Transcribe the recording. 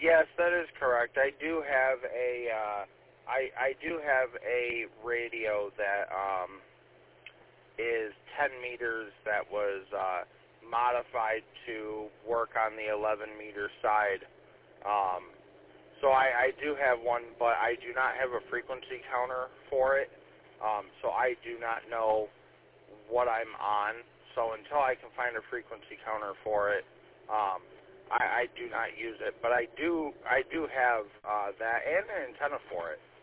Yes, that is correct. I do have a I do have a radio that is 10 meters that was modified to work on the 11-meter side. So I do have one, but I do not have a frequency counter for it. So I do not know what I'm on. So until I can find a frequency counter for it, I do not use it. But I do have that and an antenna for it.